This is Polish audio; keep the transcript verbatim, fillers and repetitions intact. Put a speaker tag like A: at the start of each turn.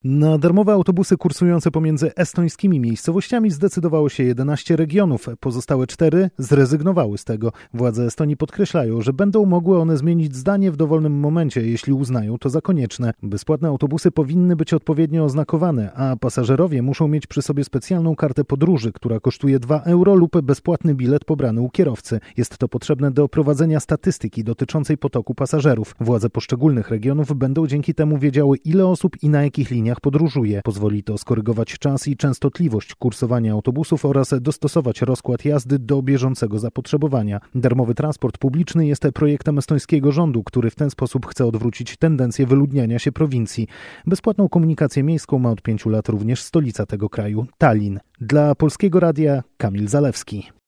A: Na darmowe autobusy kursujące pomiędzy estońskimi miejscowościami zdecydowało się jedenaście regionów. Pozostałe cztery zrezygnowały z tego. Władze Estonii podkreślają, że będą mogły one zmienić zdanie w dowolnym momencie, jeśli uznają to za konieczne. Bezpłatne autobusy powinny być odpowiednio oznakowane, a pasażerowie muszą mieć przy sobie specjalną kartę podróży, która kosztuje dwa euro lub bezpłatny bilet pobrany u kierowcy. Jest to potrzebne do prowadzenia statystyki dotyczącej potoku pasażerów. Władze poszczególnych regionów będą dzięki temu wiedziały, ile osób i na jakich liniach podróżuje. Pozwoli to skorygować czas i częstotliwość kursowania autobusów oraz dostosować rozkład jazdy do bieżącego zapotrzebowania. Darmowy transport publiczny jest projektem estońskiego rządu, który w ten sposób chce odwrócić tendencję wyludniania się prowincji. Bezpłatną komunikację miejską ma od pięciu lat również stolica tego kraju, Tallin. Dla Polskiego Radia Kamil Zalewski.